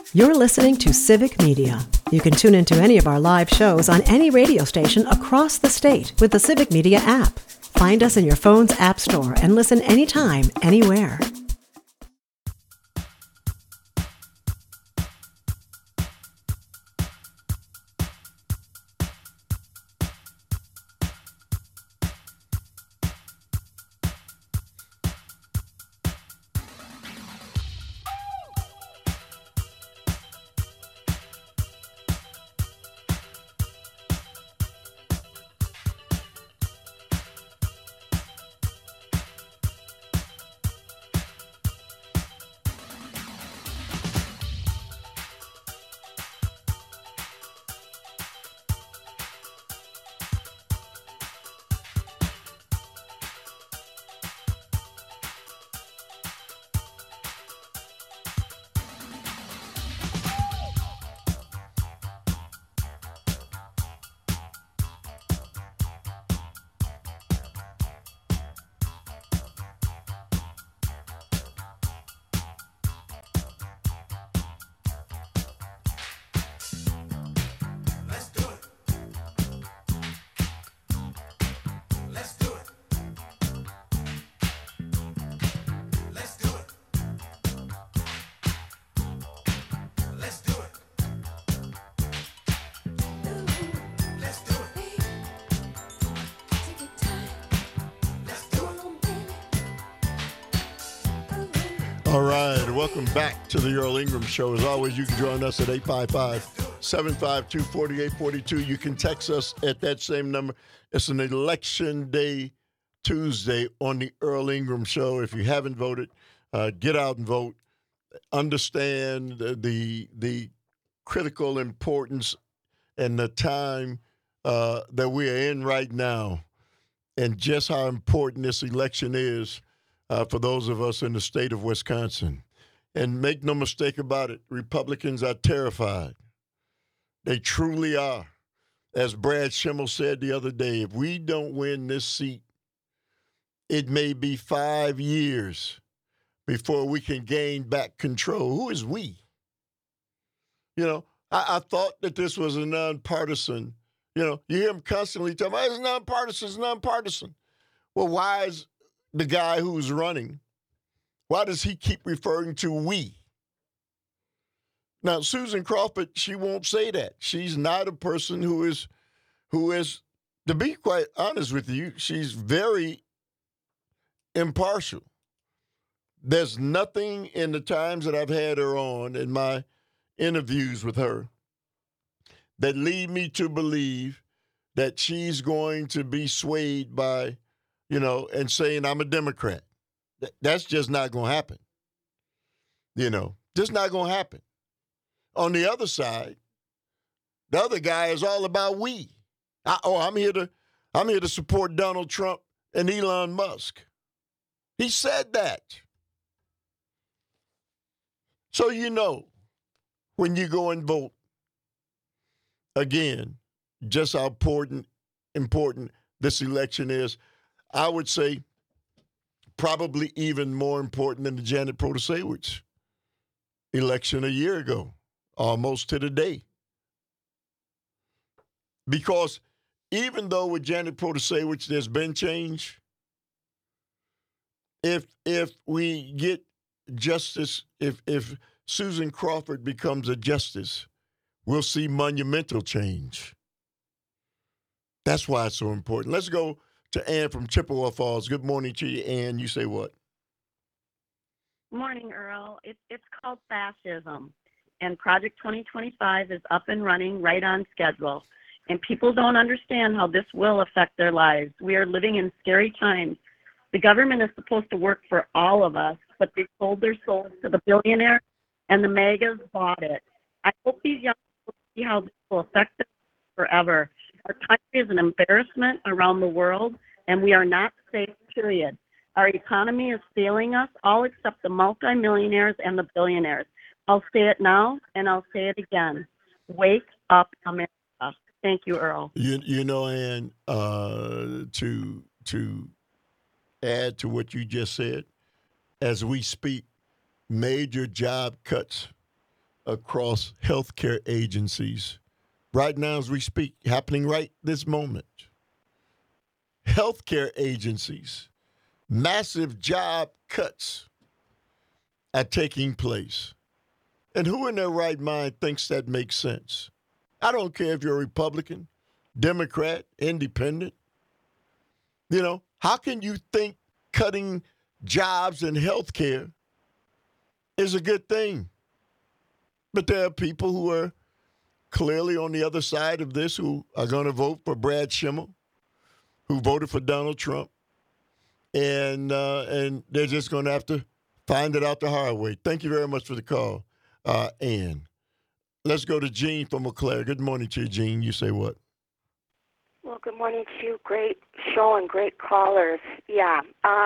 You're listening to Civic Media. You can tune into any of our live shows on any radio station across the state with the Civic Media app. Find us in your phone's app store and listen anytime, anywhere. All right, welcome back to the Earl Ingram Show. As always, you can join us at 855-752-4842. You can text us at that same number. It's an Election Day Tuesday on the Earl Ingram Show. If you haven't voted, get out and vote. Understand the critical importance and the time that we are in right now and just how important this election is for those of us in the state of Wisconsin. And make no mistake about it, Republicans are terrified. They truly are. As Brad Schimmel said the other day, if we don't win this seat, it may be 5 years before we can gain back control. Who is we? You know, I thought that this was a nonpartisan. You know, you hear him constantly talking about it's nonpartisan, it's nonpartisan. Well, why is the guy who's running, why does he keep referring to we? Now, Susan Crawford, she won't say that. She's not a person who is, to be quite honest with you, she's very impartial. There's nothing in the times that I've had her on in my interviews with her that lead me to believe that she's going to be swayed by, you know, and saying I'm a Democrat. That's just not going to happen. You know, just not going to happen. On the other side, the other guy is all about we. I'm here to support Donald Trump and Elon Musk. He said that. So you know, when you go and vote, again, just how important this election is. I would say probably even more important than the Janet Protasewicz election a year ago, almost to the day. Because even though with Janet Protasewicz there's been change, if we get justice, if Susan Crawford becomes a justice, we'll see monumental change. That's why it's so important. Let's go to Ann from Chippewa Falls. Good morning to you, Ann. You say what? Morning, Earl. It's called fascism, and Project 2025 is up and running right on schedule. And people don't understand how this will affect their lives. We are living in scary times. The government is supposed to work for all of us, but they sold their souls to the billionaires, and the MAGAs bought it. I hope these young people see how this will affect them forever. Our country is an embarrassment around the world, and we are not safe, period. Our economy is failing us, all except the multimillionaires and the billionaires. I'll say it now, and I'll say it again. Wake up, America. Thank you, Earl. You know, Ann, to add to what you just said, as we speak, major job cuts across healthcare agencies right now as we speak, happening right this moment. Healthcare agencies, massive job cuts are taking place. And who in their right mind thinks that makes sense? I don't care if you're a Republican, Democrat, Independent. You know, how can you think cutting jobs in healthcare is a good thing? But there are people who are clearly on the other side of this who are going to vote for Brad Schimmel, who voted for Donald Trump, and they're just going to have to find it out the hard way. Thank you very much for the call, Ann. Let's go to Jean from Eau Claire. Good morning to you, Jean. You say what? Well, good morning to you. Great show and great callers. Yeah.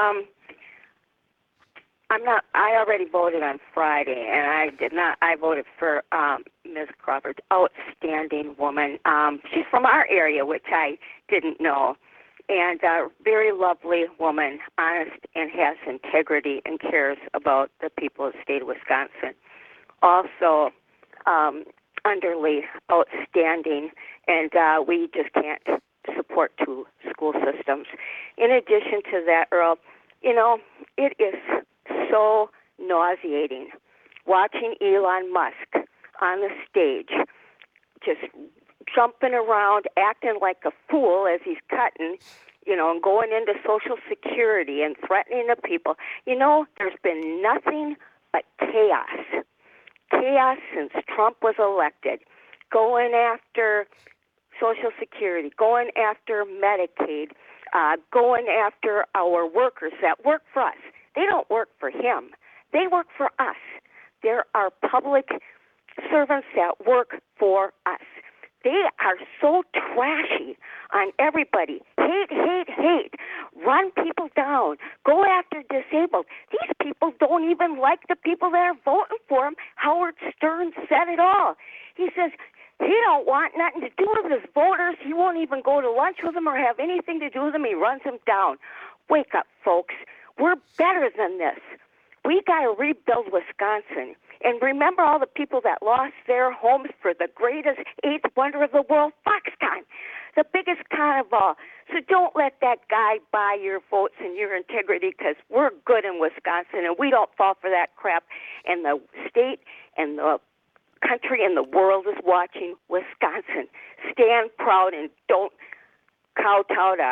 I already voted on Friday, and I voted for Ms. Crawford, outstanding woman. She's from our area, which I didn't know, and a very lovely woman, honest and has integrity and cares about the people of the state of Wisconsin. Also, Underly, outstanding, and we just can't support two school systems. In addition to that, Earl, you know, it is so nauseating watching Elon Musk on the stage just jumping around, acting like a fool as he's cutting, you know, and going into Social Security and threatening the people. You know, there's been nothing but chaos. Chaos since Trump was elected, going after Social Security, going after Medicaid, going after our workers that work for us. They don't work for him. They work for us. There are public servants that work for us. They are so trashy on everybody. Hate, hate, hate. Run people down. Go after disabled. These people don't even like the people that are voting for him. Howard Stern said it all. He says he don't want nothing to do with his voters. He won't even go to lunch with them or have anything to do with them. He runs them down. Wake up, folks. We're better than this. We got to rebuild Wisconsin. And remember all the people that lost their homes for the greatest eighth wonder of the world, Foxconn, the biggest con of all. So don't let that guy buy your votes and your integrity, because we're good in Wisconsin, and we don't fall for that crap. And the state and the country and the world is watching Wisconsin. Stand proud and don't kowtow to,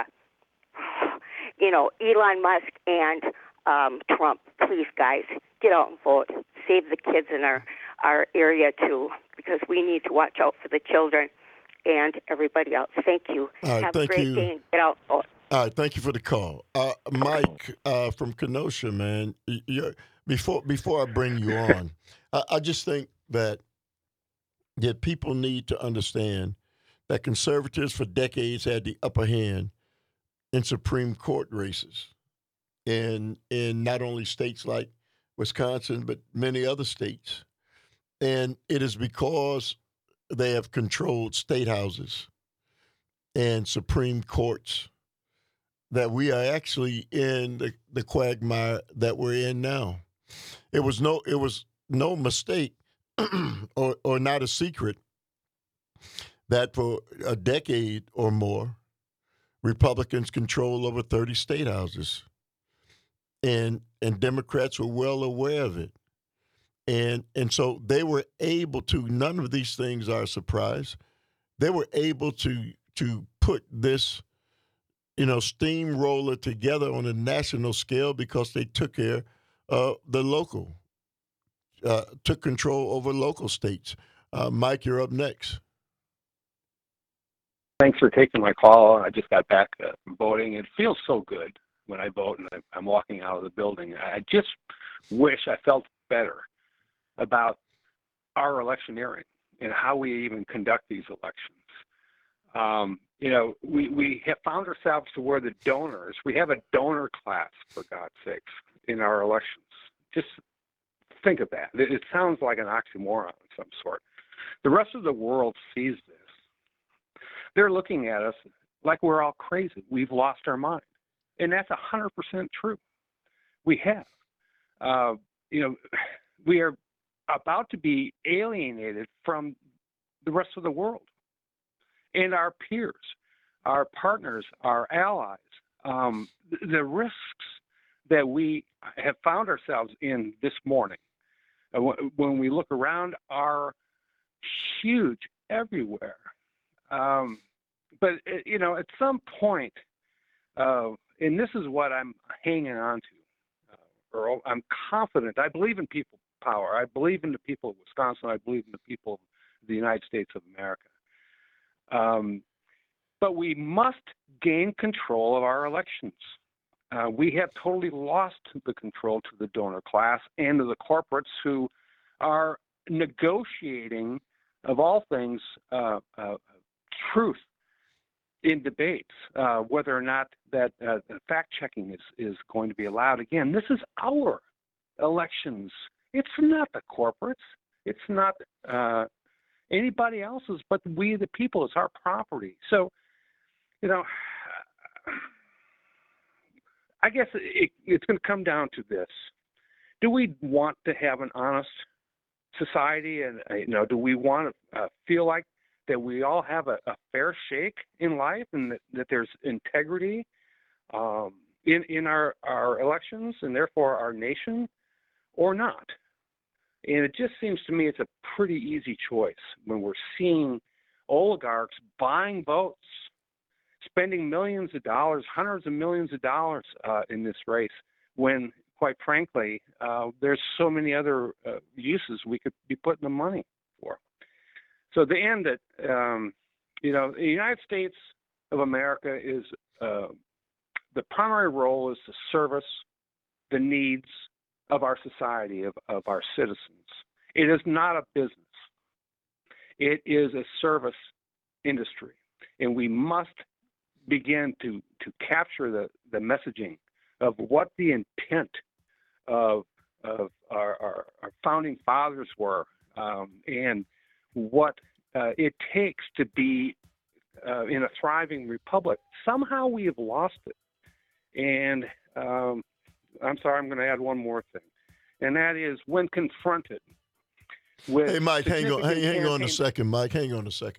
you know, Elon Musk and Trump. Please, guys, get out and vote. Save the kids in our area, too, because we need to watch out for the children and everybody else. Thank you. All right, Have a great day and get out and vote. All right, thank you for the call. Mike from Kenosha, man, before I bring you on, I just think that people need to understand that conservatives for decades had the upper hand in Supreme Court races in not only states like Wisconsin, but many other states. And it is because they have controlled state houses and Supreme Courts that we are actually in the quagmire that we're in now. It was no mistake or not a secret that for a decade or more, Republicans control over 30 state houses. And Democrats were well aware of it. And so they were able to, none of these things are a surprise. They were able to put this, steamroller together on a national scale because they took care of the local, took control over local states. Mike, you're up next. Thanks for taking my call. I just got back from voting. It feels so good when I vote and I'm walking out of the building. I just wish I felt better about our electioneering and how we even conduct these elections. We have found ourselves to where the donors, we have a donor class, for God's sakes, in our elections. Just think of that. It sounds like an oxymoron of some sort. The rest of the world sees this. They're looking at us like we're all crazy. We've lost our mind. And that's 100% true. We have. We are about to be alienated from the rest of the world and our peers, our partners, our allies. The risks that we have found ourselves in this morning, when we look around, are huge everywhere. But at some point, and this is what I'm hanging on to, Earl, I'm confident. I believe in people power. I believe in the people of Wisconsin. I believe in the people of the United States of America. But we must gain control of our elections. We have totally lost the control to the donor class and to the corporates who are negotiating, of all things, truth in debates, whether or not that fact-checking is going to be allowed. Again, this is our elections. It's not the corporates. It's not anybody else's, but we, the people. It's our property. So, I guess it's going to come down to this. Do we want to have an honest society? And, do we want to feel like that we all have a fair shake in life and that there's integrity in our elections and therefore our nation, or not? And it just seems to me it's a pretty easy choice when we're seeing oligarchs buying votes, spending millions of dollars, hundreds of millions of dollars in this race, when, quite frankly, there's so many other uses we could be putting the money for. So the end that, the United States of America is, the primary role is to service the needs of our society, of our citizens. It is not a business. It is a service industry. And we must begin to capture the messaging of what the intent of our founding fathers were, and what it takes to be in a thriving republic. Somehow we have lost it. And I'm sorry, I'm going to add one more thing, and that is when confronted with... Hey, Mike, hang on a second, Mike. Hang on a second.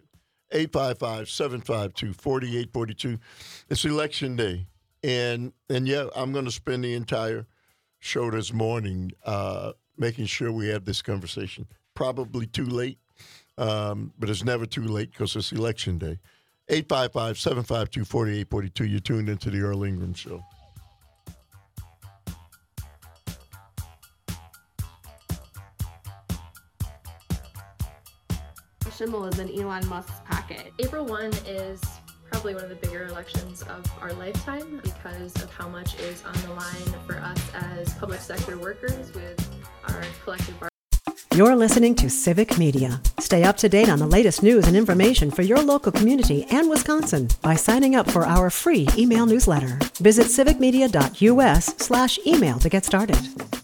855-752-4842. It's Election Day. And yeah, I'm going to spend the entire show this morning making sure we have this conversation. Probably too late, but it's never too late because it's Election Day. 855-752-4842. You're tuned into the Earl Ingram Show. Schimmel is in Elon Musk's pocket. April 1 is probably one of the bigger elections of our lifetime because of how much is on the line for us as public sector workers with our collective bargaining. You're listening to Civic Media. Stay up to date on the latest news and information for your local community and Wisconsin by signing up for our free email newsletter. Visit civicmedia.us/email to get started.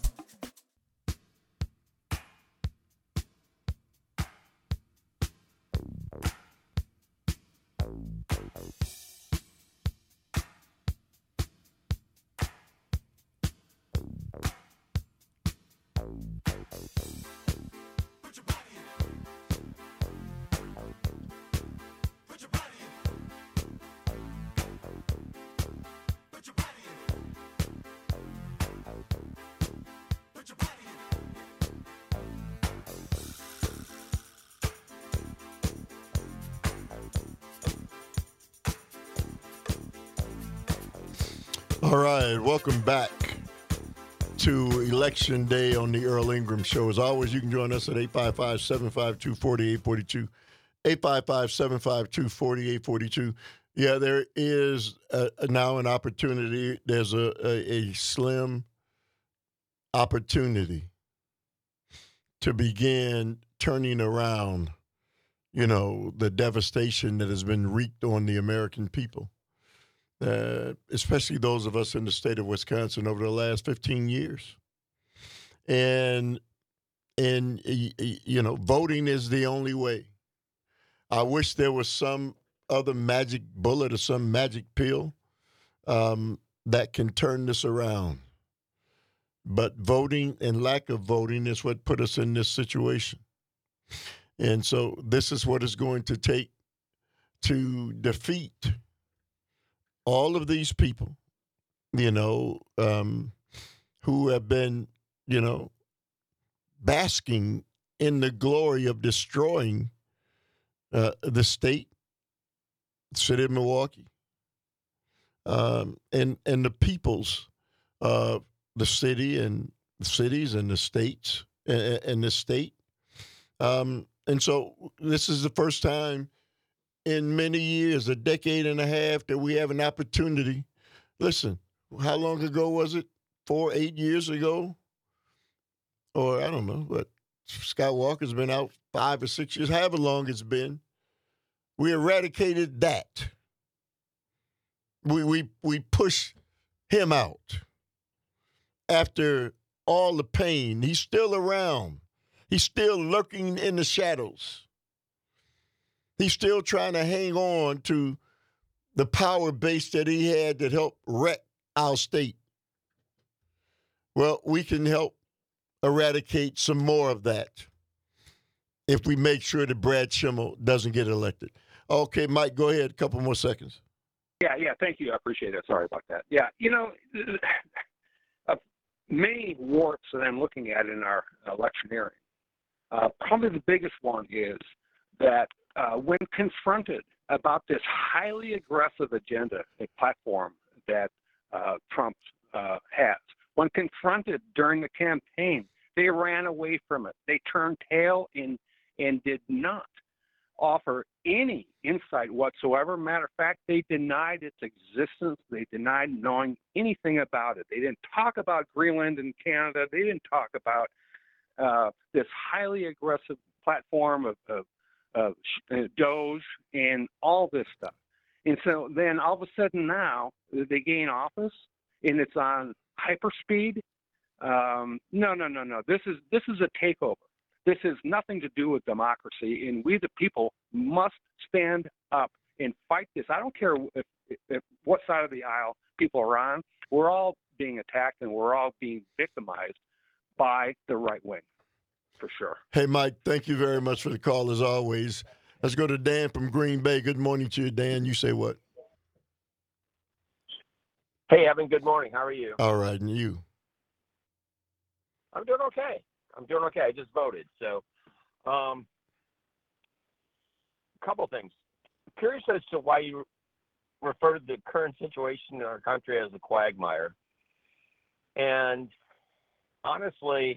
All right, welcome back to Election Day on the Earl Ingram Show. As always, you can join us at 855-752-4842, 855-752-4842. Yeah, there is now an opportunity. There's a slim opportunity to begin turning around, the devastation that has been wreaked on the American people. Especially those of us in the state of Wisconsin over the last 15 years. And voting is the only way. I wish there was some other magic bullet or some magic pill that can turn this around. But voting and lack of voting is what put us in this situation. And so this is what it's going to take to defeat all of these people, who have been, basking in the glory of destroying the state, city of Milwaukee, and the peoples of the city and the cities and the states and the state. And so this is the first time in many years, a decade and a half, that we have an opportunity. Listen, how long ago was it? 8 years ago? Or I don't know, but Scott Walker's been out 5 or 6 years, however long it's been. We eradicated that. We pushed him out after all the pain. He's still around. He's still lurking in the shadows. He's still trying to hang on to the power base that he had that helped wreck our state. Well, we can help eradicate some more of that if we make sure that Brad Schimmel doesn't get elected. Okay, Mike, go ahead. A couple more seconds. Yeah, thank you. I appreciate it. Sorry about that. Yeah, many warts that I'm looking at in our electioneering, probably the biggest one is that when confronted about this highly aggressive agenda, a platform that Trump has, when confronted during the campaign, they ran away from it. They turned tail and did not offer any insight whatsoever. Matter of fact, they denied its existence. They denied knowing anything about it. They didn't talk about Greenland and Canada. They didn't talk about this highly aggressive platform of Doge and all this stuff. And so then all of a sudden now they gain office and it's on hyperspeed. No. This is a takeover. This has nothing to do with democracy, and we the people must stand up and fight this. I don't care if what side of the aisle people are on. We're all being attacked and we're all being victimized by the right wing, for sure. Hey, Mike, thank you very much for the call, as always. Let's go to Dan from Green Bay. Good morning to you, Dan. You say what? Hey, Evan, good morning. How are you? All right, and you? I'm doing okay. I just voted. So, a couple things. Curious as to why you refer to the current situation in our country as a quagmire. And honestly,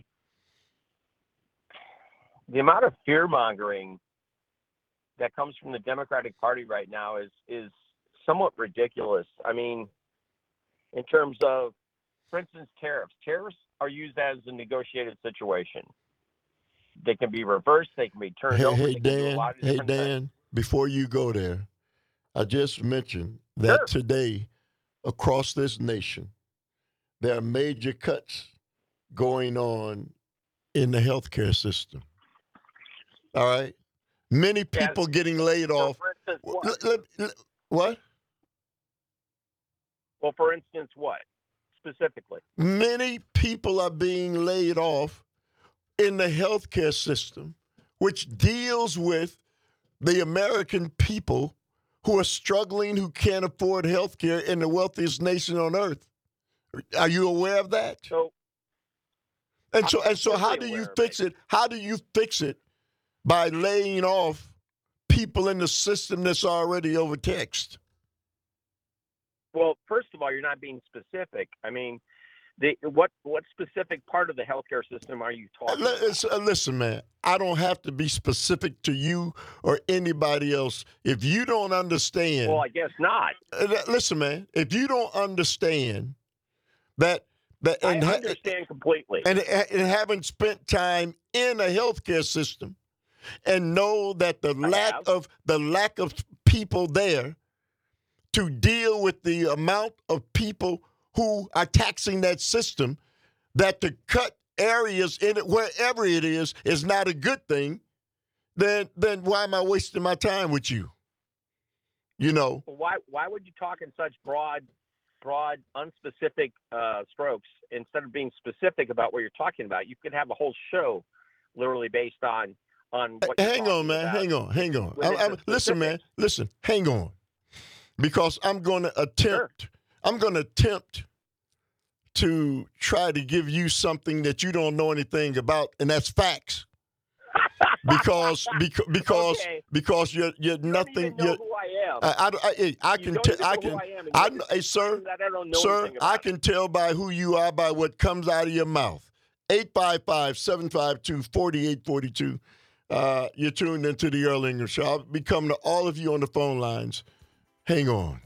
the amount of fear-mongering that comes from the Democratic Party right now is somewhat ridiculous. I mean, in terms of, for instance, tariffs. Tariffs are used as a negotiated situation. They can be reversed. They can be turned over. Hey, Dan, before you go there, I just mentioned that today, across this nation, there are major cuts going on in the healthcare system. All right? Many people getting laid off. For instance, what? Well, for instance, what? Specifically? Many people are being laid off in the healthcare system, which deals with the American people who are struggling, who can't afford healthcare in the wealthiest nation on earth. Are you aware of that? So how do you fix it? How do you fix it? By laying off people in the system that's already overtaxed. Well, first of all, you're not being specific. I mean, what specific part of the healthcare system are you talking about? Listen, man, I don't have to be specific to you or anybody else. If you don't understand. Well, I guess not. Listen, man, if you don't understand that. I understand completely. And haven't spent time in a healthcare system and know that the lack of people there to deal with the amount of people who are taxing that system, that to cut areas in it, wherever it is not a good thing, then why am I wasting my time with you? You know? Why would you talk in such broad broad, unspecific strokes instead of being specific about what you're talking about. You could have a whole show literally based on what you're Hang on, talking man. about. Hang on. When it's the Listen, man. specifics. Listen. Hang on. Because I'm going to attempt. I'm going to attempt to try to give you something that you don't know anything about, and that's facts. Because Okay. because you're You nothing. don't even know who I am. I You can don't tell. even I know can. who I am, and I you're know, just hey, sir, saying that I don't know sir, anything about I can tell by who you are by what comes out of your mouth. 855-752-4842. You're tuned into the Earl Ingram Show. I'll be coming to all of you on the phone lines. Hang on.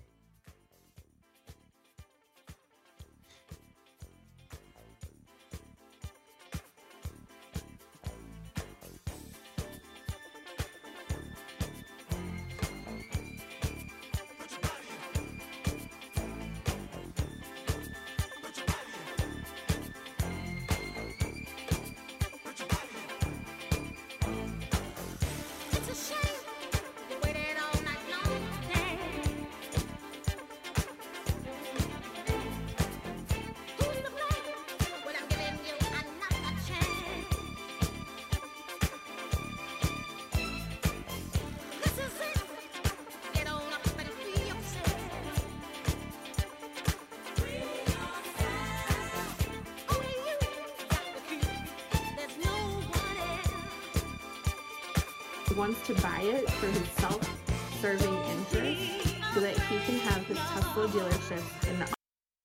Wants to buy it for his self-serving interest so that he can have his Tesla dealership in the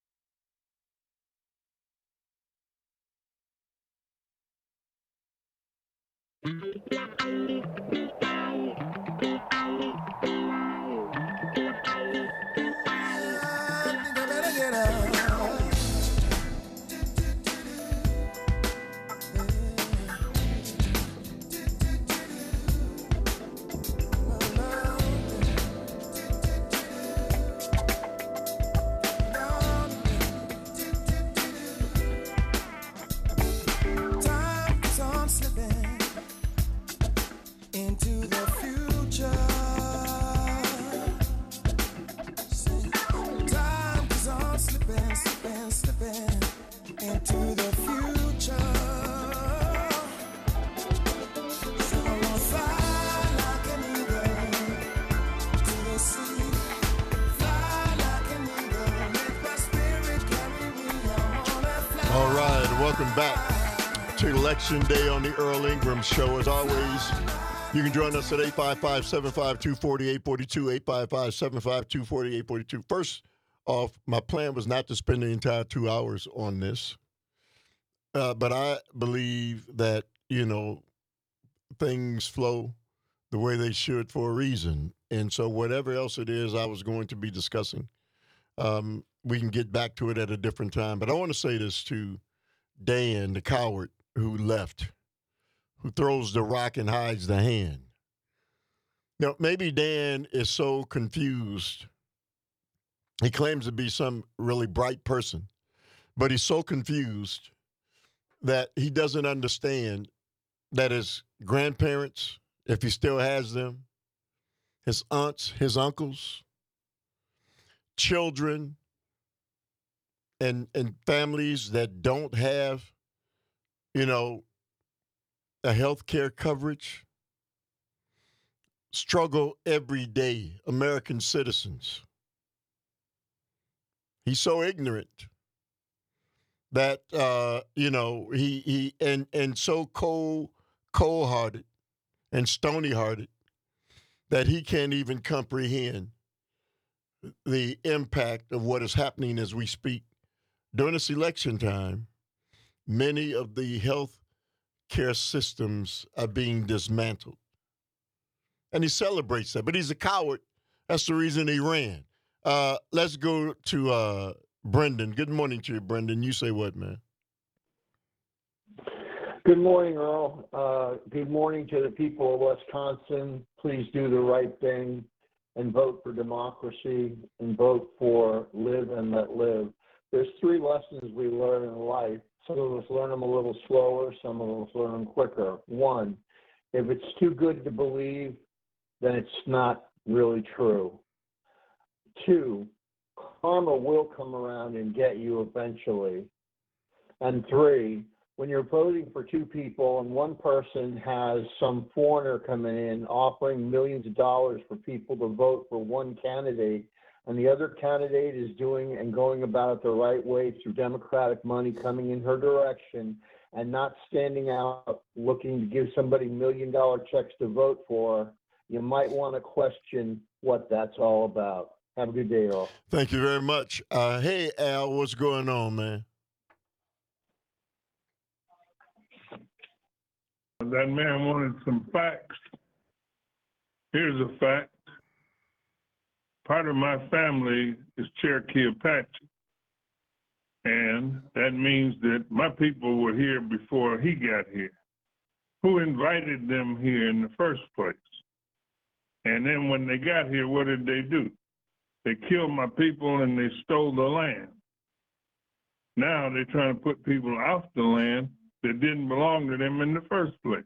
All right, welcome back to Election Day on the Earl Ingram Show. As always, you can join us at 855-752-4842, 855-752-4842. First off, my plan was not to spend the entire 2 hours on this, but I believe that, things flow the way they should for a reason. And so whatever else it is I was going to be discussing, we can get back to it at a different time. But I want to say this to Dan, the coward who left, who throws the rock and hides the hand. Now, maybe Dan is so confused. He claims to be some really bright person, but he's so confused that he doesn't understand that his grandparents, if he still has them, his aunts, his uncles, children, and families that don't have, a health care coverage, struggle every day, American citizens. He's so ignorant that, he so cold-hearted and stony-hearted that he can't even comprehend the impact of what is happening as we speak. During this election time, many of the health care systems are being dismantled. And he celebrates that, but he's a coward. That's the reason he ran. Let's go to Brendan. Good morning to you, Brendan. You say what, man? Good morning, Earl. Good morning to the people of Wisconsin. Please do the right thing and vote for democracy and vote for live and let live. There's 3 lessons we learn in life. Some of us learn them a little slower. Some of us learn them quicker. 1, if it's too good to believe, then it's not really true. 2, karma will come around and get you eventually. And 3, when you're voting for 2 people and one person has some foreigner coming in offering millions of dollars for people to vote for one candidate, and the other candidate is doing and going about it the right way through Democratic money coming in her direction and not standing out looking to give somebody $1 million checks to vote for, you might want to question what that's all about. Have a good day, all. Thank you very much. Hey, Al, what's going on, man? That man wanted some facts. Here's a fact. Part of my family is Cherokee Apache. And that means that my people were here before he got here. Who invited them here in the first place? And then when they got here, what did they do? They killed my people and they stole the land. Now they're trying to put people off the land that didn't belong to them in the first place.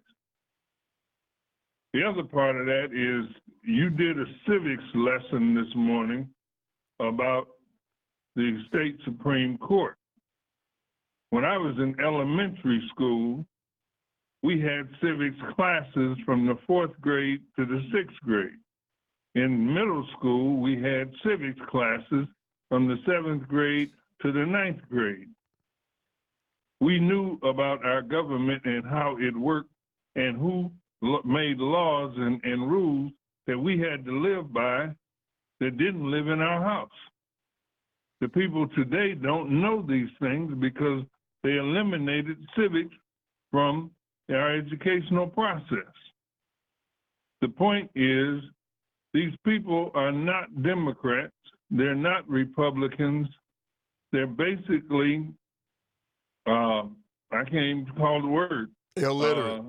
The other part of that is you did a civics lesson this morning about the state Supreme Court. When I was in elementary school, we had civics classes from the 4th grade to the 6th grade. In middle school, we had civics classes from the 7th grade to the 9th grade. We knew about our government and how it worked and who made laws and rules that we had to live by that didn't live in our house. The people today don't know these things because they eliminated civics from our educational process. The point is, these people are not Democrats, they're not Republicans, they're basically, I can't even call the word. Illiterate.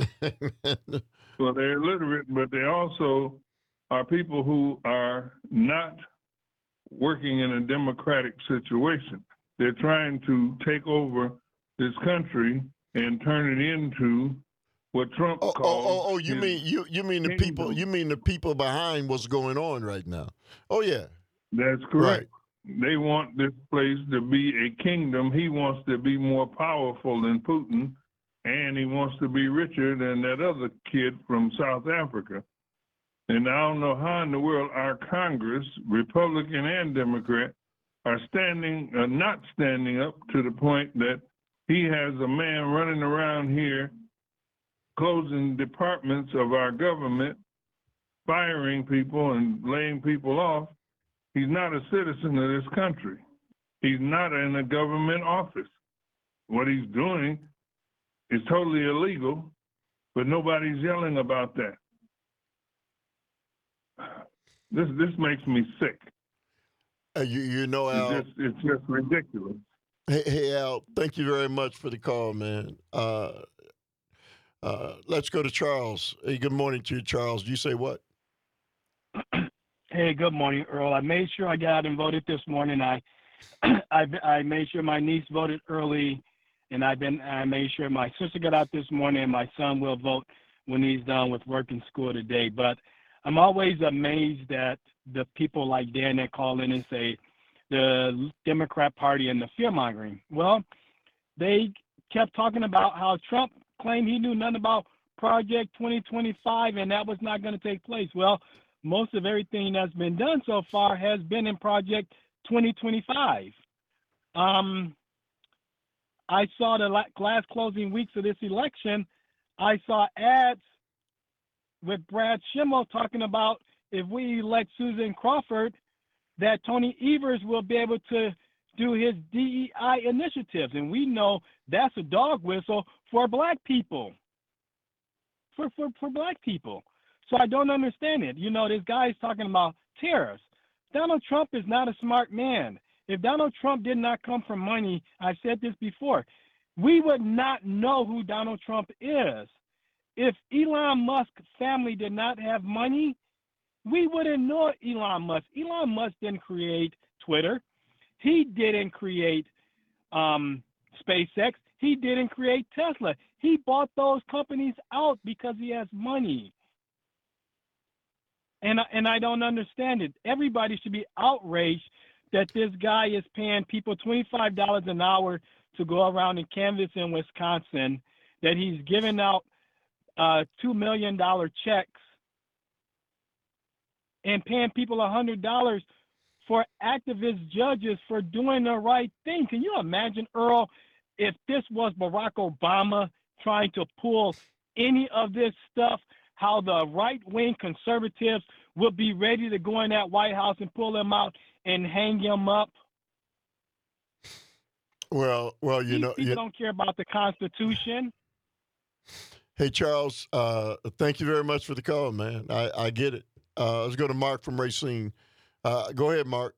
Well, they're illiterate, but they also are people who are not working in a democratic situation. They're trying to take over this country and turn it into what Trump calls. You mean the people? You mean the people behind what's going on right now? Oh yeah, that's correct. Right. They want this place to be a kingdom. He wants to be more powerful than Putin, and he wants to be richer than that other kid from South Africa. And I don't know how in the world our Congress, Republican and Democrat, are not standing up to the point that he has a man running around here closing departments of our government, firing people and laying people off. He's not a citizen of this country. He's not in a government office. What he's doing is totally illegal, but nobody's yelling about that. This makes me sick. You know, Al, it's just ridiculous. Hey, Al, thank you very much for the call, man. Let's go to Charles. Hey, good morning to you, Charles. You say what? Hey, good morning, Earl. I made sure I got out and voted this morning. I made sure my niece voted early, and I made sure my sister got out this morning, and my son will vote when he's done with work and school today. But I'm always amazed at the people like Dan that call in and say the Democrat Party and the fear-mongering. Well, they kept talking about how Trump claimed he knew nothing about Project 2025 and that was not going to take place. Well, most of everything that's been done so far has been in Project 2025. I saw the last closing weeks of this election, I saw ads with Brad Schimmel talking about if we elect Susan Crawford, that Tony Evers will be able to do his DEI initiatives. And we know that's a dog whistle for black people. For black people. So I don't understand it. You know, this guy is talking about tariffs. Donald Trump is not a smart man. If Donald Trump did not come from money, I've said this before, we would not know who Donald Trump is. If Elon Musk's family did not have money, we wouldn't know Elon Musk. Elon Musk didn't create Twitter. He didn't create SpaceX. He didn't create Tesla. He bought those companies out because he has money. And I don't understand it. Everybody should be outraged that this guy is paying people $25 an hour to go around and canvass in Wisconsin, that he's giving out $2 million checks and paying people $100 for activist judges for doing the right thing. Can you imagine, Earl, if this was Barack Obama trying to pull any of this stuff, how the right-wing conservatives would be ready to go in that White House and pull him out and hang him up? Well, you know, people don't care about the Constitution. Hey, Charles, thank you very much for the call, man. I get it. Let's go to Mark from Racine. Go ahead, Mark.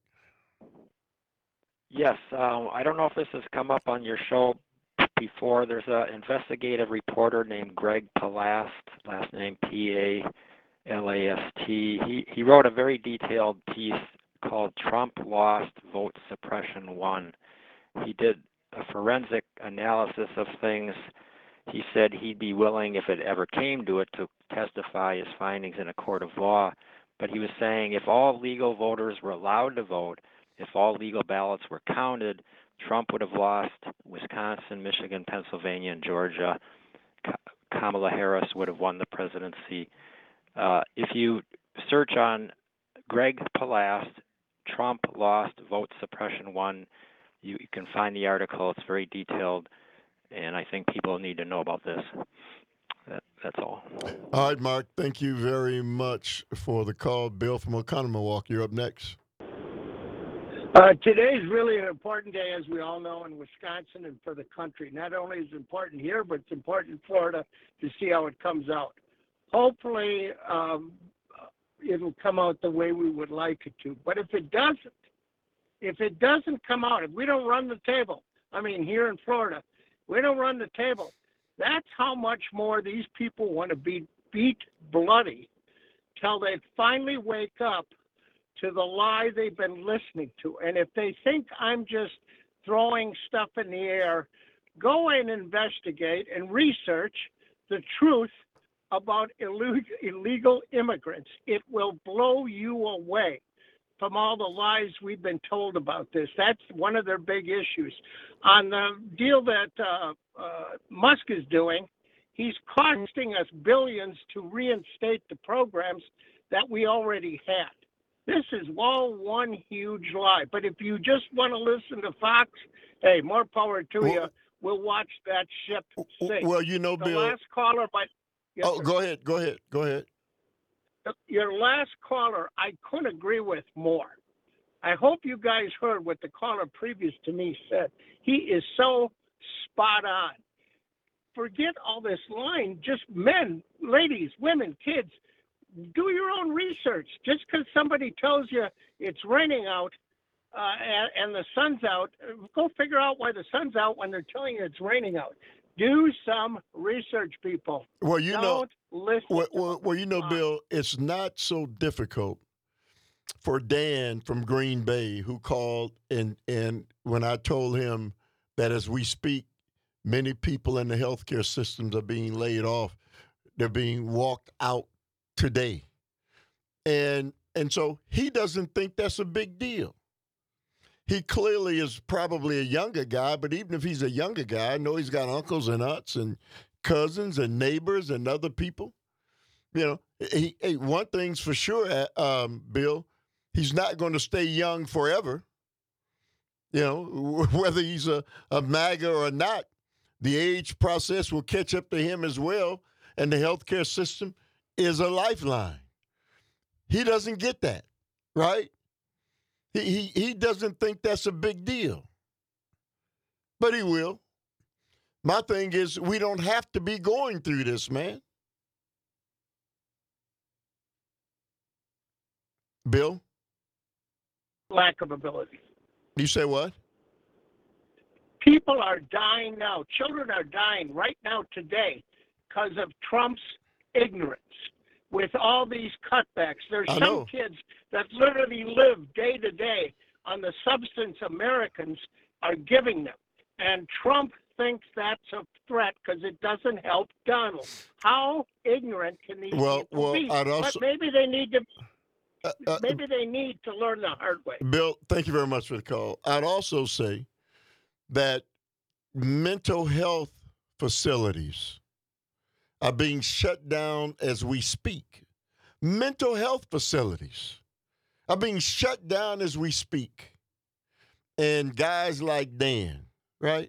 Yes, I don't know if this has come up on your show before. There's an investigative reporter named Greg Palast, last name P-A-L-A-S-T. He wrote a very detailed piece called Trump Lost, Vote Suppression Won. He did a forensic analysis of things. He said he'd be willing, if it ever came to it, to testify his findings in a court of law. But he was saying if all legal voters were allowed to vote, if all legal ballots were counted, Trump would have lost Wisconsin, Michigan, Pennsylvania, and Georgia. Kamala Harris would have won the presidency. If you search on Greg Palast, Trump Lost, Vote Suppression Won, you can find the article. It's very detailed, and I think people need to know about this. That's all. All right, Mark, thank you very much for the call. Bill from Oconomowoc, you're up next. Today is really an important day, as we all know, in Wisconsin and for the country. Not only is it important here, but it's important in Florida to see how it comes out. Hopefully, it'll come out the way we would like it to. But if it doesn't come out, if we don't run the table, here in Florida, we don't run the table, that's how much more these people want to be beat bloody till they finally wake up to the lie they've been listening to. And if they think I'm just throwing stuff in the air, go and investigate and research the truth about illegal immigrants. It will blow you away from all the lies we've been told about this. That's one of their big issues. On the deal that Musk is doing, he's costing us billions to reinstate the programs that we already had. This is all one huge lie. But if you just want to listen to Fox, hey, more power to you. We'll watch that ship sink. Well, you know, the Bill. Last caller, but yes, sir. Go ahead. Your last caller, I couldn't agree with more. I hope you guys heard what the caller previous to me said. He is so spot on. Forget all this lying. Just men, ladies, women, kids, do your own research. Just because somebody tells you it's raining out and the sun's out, go figure out why the sun's out when they're telling you it's raining out. Do some research, people. Well, you Don't listen. Well, you know, Bill, it's not so difficult for Dan from Green Bay, who called and when I told him that as we speak, many people in the healthcare systems are being laid off. They're being walked out today. And so he doesn't think that's a big deal. He clearly is probably a younger guy, but even if he's a younger guy, I know he's got uncles and aunts and cousins and neighbors and other people. You know, one thing's for sure, Bill, he's not going to stay young forever. You know, whether he's a MAGA or not, the age process will catch up to him as well, and the healthcare system is a lifeline. He doesn't get that, right? He doesn't think that's a big deal, but he will. My thing is, we don't have to be going through this, man. Bill? Lack of ability. You say what? People are dying now. Children are dying right now today because of Trump's ignorance. With all these cutbacks, there's some kids that literally live day to day on the substance Americans are giving them. And Trump thinks that's a threat because it doesn't help Donald. How ignorant can these people be? But maybe they need to. Maybe they need to learn the hard way. Bill, thank you very much for the call. I'd also say that mental health facilities are being shut down as we speak. Mental health facilities are being shut down as we speak. And guys like Dan, right?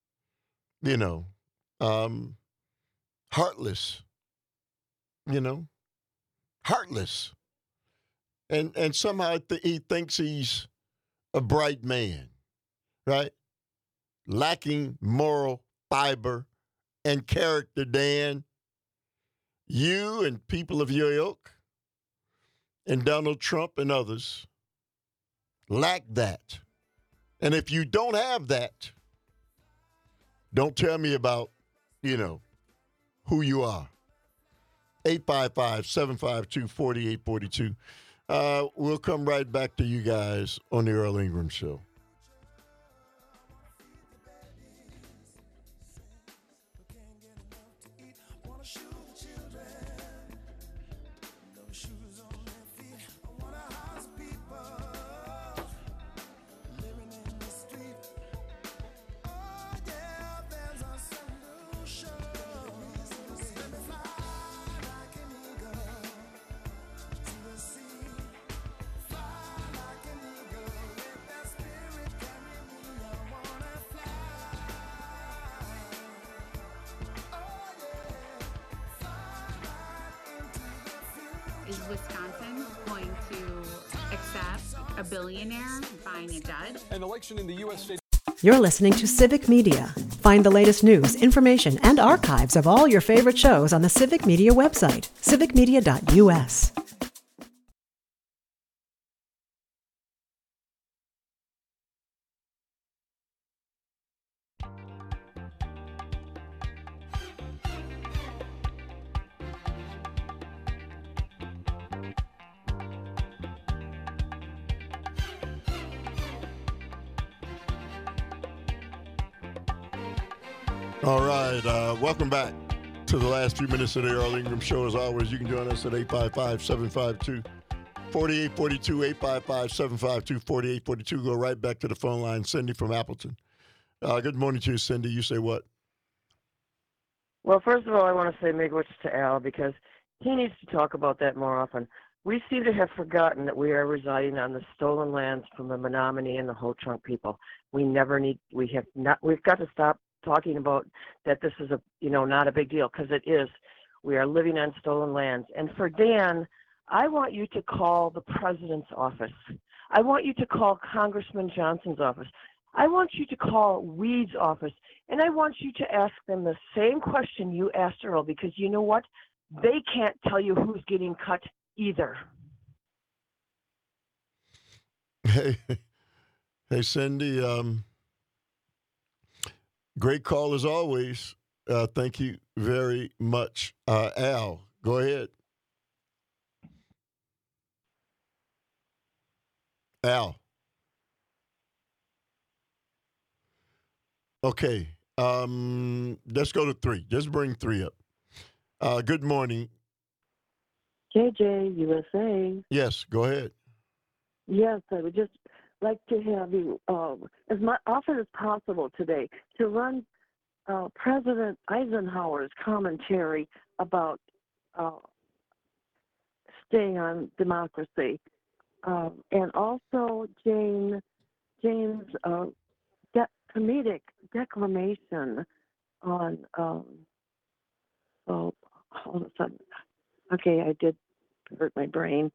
Heartless. Heartless. And somehow he thinks he's a bright man, right? Lacking moral fiber and character, Dan. You and people of your ilk and Donald Trump and others lack that. And if you don't have that, don't tell me about, who you are. 855-752-4842. We'll come right back to you guys on the Earl Ingram Show. Is Wisconsin going to accept a billionaire buying a judge? An election in the U.S. state. You're listening to Civic Media. Find the latest news, information, and archives of all your favorite shows on the Civic Media website, civicmedia.us. All right, welcome back to the last few minutes of the Earl Ingram Show. As always, you can join us at 855-752-4842, 855-752-4842. Go right back to the phone line. Cindy from Appleton. Good morning to you, Cindy. You say what? Well, first of all, I want to say miigwech to Al because he needs to talk about that more often. We seem to have forgotten that we are residing on the stolen lands from the Menominee and the Ho-Chunk people. We've got to stop talking about that this is not a big deal, because it is. We are living on stolen lands. And for Dan, I want you to call the president's office. I want you to call Congressman Johnson's office. I want you to call Weed's office, and I want you to ask them the same question you asked Earl, because you know what? They can't tell you who's getting cut either. Hey, Cindy, great call as always. Thank you very much. Al, go ahead. Al. Okay. Let's go to 3. Just bring 3 up. Good morning. JJ, USA. Yes, go ahead. Yes, I would just like to have you, as often as possible today, to run President Eisenhower's commentary about staying on democracy, and also James' comedic declamation on. All of a sudden, okay, I did hurt my brain.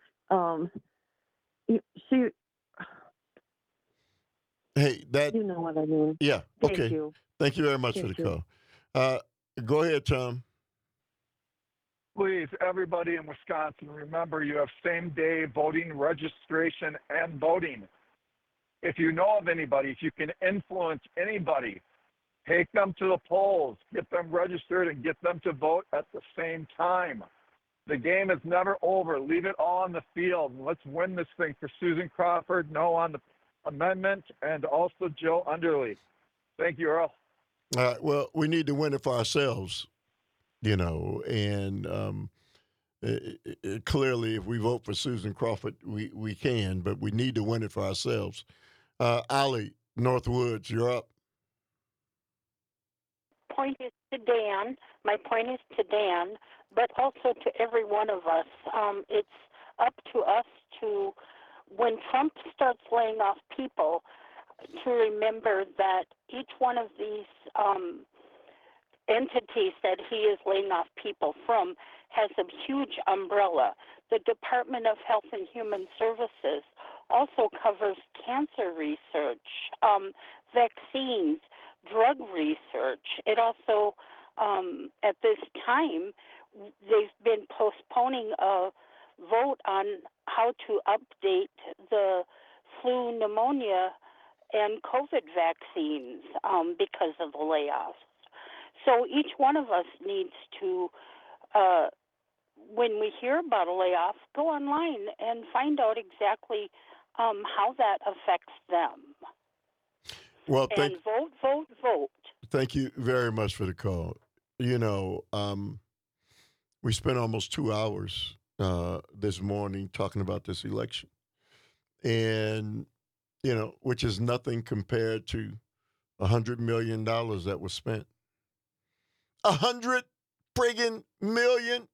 Hey, that you know what I mean. Yeah. Thank Okay. you. Thank you very much for the call. Go ahead, Tom. Please, everybody in Wisconsin, remember you have same-day voting registration and voting. If you know of anybody, if you can influence anybody, take them to the polls, get them registered, and get them to vote at the same time. The game is never over. Leave it all on the field. Let's win this thing for Susan Crawford, no on the amendment, and also Joe Underly. Thank you, Earl. Well, we need to win it for ourselves, and clearly, if we vote for Susan Crawford, we can, but we need to win it for ourselves. Ali, Northwoods, you're up. Point is to Dan. My point is to Dan, but also to every one of us. It's up to us to, when Trump starts laying off people, to remember that each one of these entities that he is laying off people from has a huge umbrella. The Department of Health and Human Services also covers cancer research, vaccines, drug research. It also, at this time, they've been postponing a vote on how to update the flu, pneumonia, and COVID vaccines because of the layoffs. So each one of us needs to, when we hear about a layoff, go online and find out exactly how that affects them. Well, and vote. Thank you very much for the call. You know, we spent almost 2 hours this morning talking about this election. And, you know, which is nothing compared to $100 million that was spent. $100 friggin' million.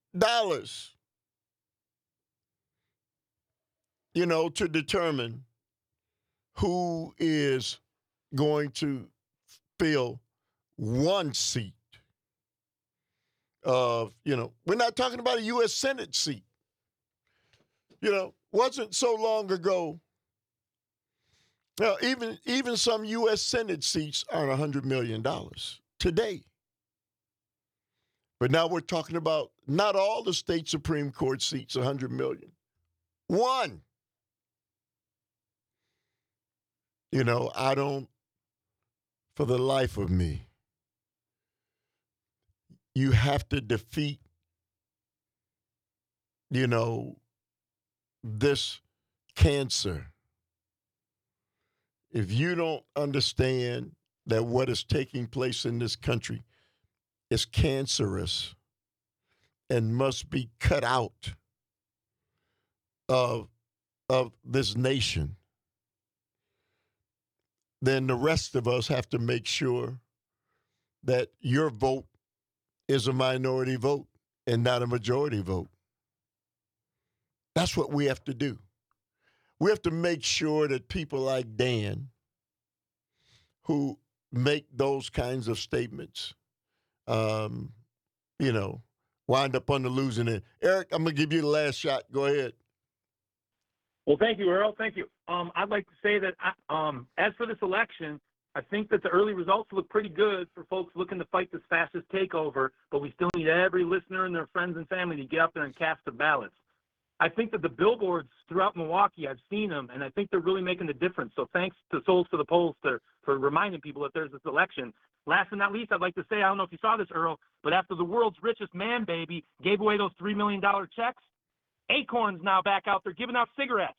You know, to determine who is going to fill one seat of, you know, we're not talking about a U.S. Senate seat. You know, wasn't so long ago. Now, even some U.S. Senate seats are $100 million today. But now we're talking about not all the state Supreme Court seats, $100 million. One. You know, I don't, for the life of me, you have to defeat, you know, this cancer. If you don't understand that what is taking place in this country is cancerous and must be cut out of this nation, then the rest of us have to make sure that your vote is a minority vote and not a majority vote. That's what we have to do. We have to make sure that people like Dan, who make those kinds of statements, you know, wind up on the losing end. Eric, I'm going to give you the last shot. Go ahead. Well, thank you, Earl. Thank you. I'd like to say that as for this election, I think that the early results look pretty good for folks looking to fight this fascist takeover, but we still need every listener and their friends and family to get up there and cast their ballots. I think that the billboards throughout Milwaukee, I've seen them, and I think they're really making a difference. So thanks to Souls to the Polls for reminding people that there's this election. Last but not least, I'd like to say, I don't know if you saw this, Earl, but after the world's richest man baby gave away those $3 million checks, Acorn's now back out there giving out cigarettes.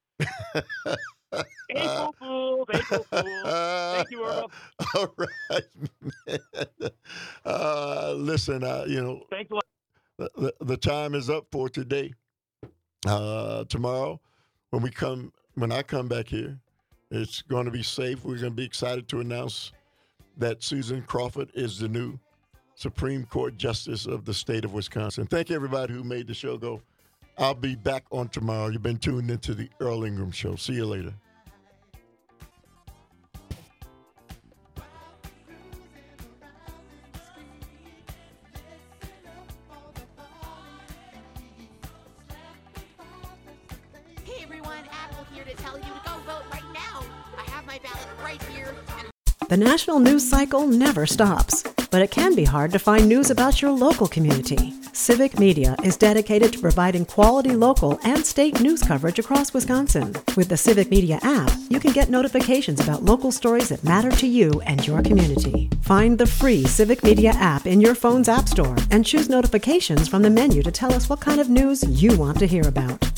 April Fools, April Fools. Thank you, Earl. All right, man. Listen, you know, thanks a lot. The time is up for today. Tomorrow, when I come back here, it's going to be safe. We're going to be excited to announce that Susan Crawford is the new Supreme Court Justice of the state of Wisconsin. Thank you, everybody who made the show go. I'll be back on tomorrow. You've been tuned into the Earl Ingram Show. See you later. Hey everyone, Apple here to tell you to go vote right now. I have my ballot right here. The national news cycle never stops, but it can be hard to find news about your local community. Civic Media is dedicated to providing quality local and state news coverage across Wisconsin. With the Civic Media app, you can get notifications about local stories that matter to you and your community. Find the free Civic Media app in your phone's app store and choose notifications from the menu to tell us what kind of news you want to hear about.